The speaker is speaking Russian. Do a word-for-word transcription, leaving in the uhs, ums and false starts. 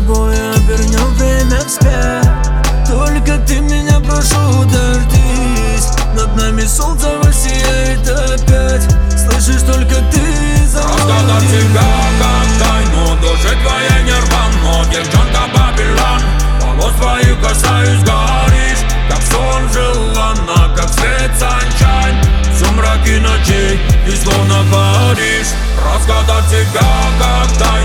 тобой обернем время вспять. Только ты меня, прошу, дождись. Над нами солнце воссияет опять. Слышишь, только ты за мной. Разгадать тебя как тайну души твоей не рвану. Девчонка Бабилон, волос твоих касаюсь, горишь, как сон желанно, как свет санчань. В сумраке ночей и словно Париж. Разгадать тебя как тайну